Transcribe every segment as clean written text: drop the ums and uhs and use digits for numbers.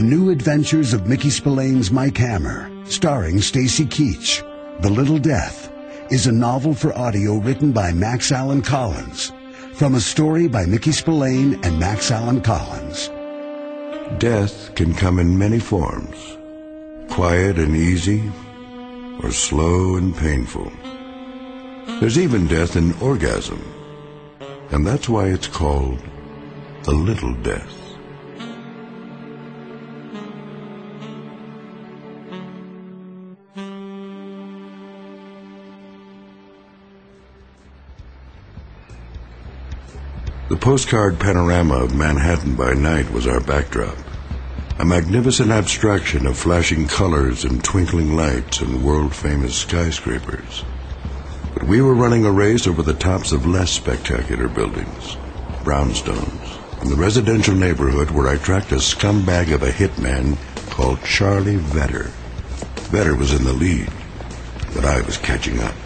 The New Adventures of Mickey Spillane's Mike Hammer, starring Stacy Keach. The Little Death is a novel for audio written by Max Allan Collins, from a story by Mickey Spillane and Max Allan Collins. Death can come in many forms, quiet and easy, or slow and painful. There's even death in orgasm, and that's why it's called a little death. The postcard panorama of Manhattan by night was our backdrop, a magnificent abstraction of flashing colors and twinkling lights and world-famous skyscrapers. But we were running a race over the tops of less spectacular buildings, brownstones, in the residential neighborhood where I tracked a scumbag of a hitman called Charlie Vetter. Vetter was in the lead, but I was catching up.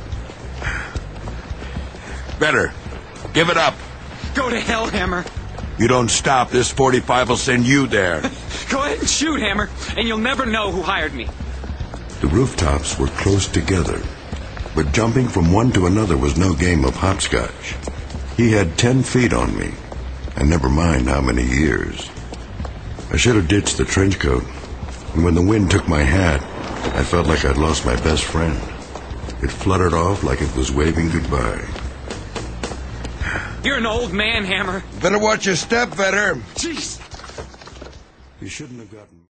Vetter, give it up! Go to hell, Hammer. You don't stop, this 45 will send you there. Go ahead and shoot, Hammer, and you'll never know who hired me. The rooftops were close together, but jumping from one to another was no game of hopscotch. He had 10 feet on me, and never mind how many years. I should have ditched the trench coat, and when the wind took my hat, I felt like I'd lost my best friend. It fluttered off like it was waving goodbye. You're an old man, Hammer. Better watch your step, Vetter. Jeez. You shouldn't have gotten...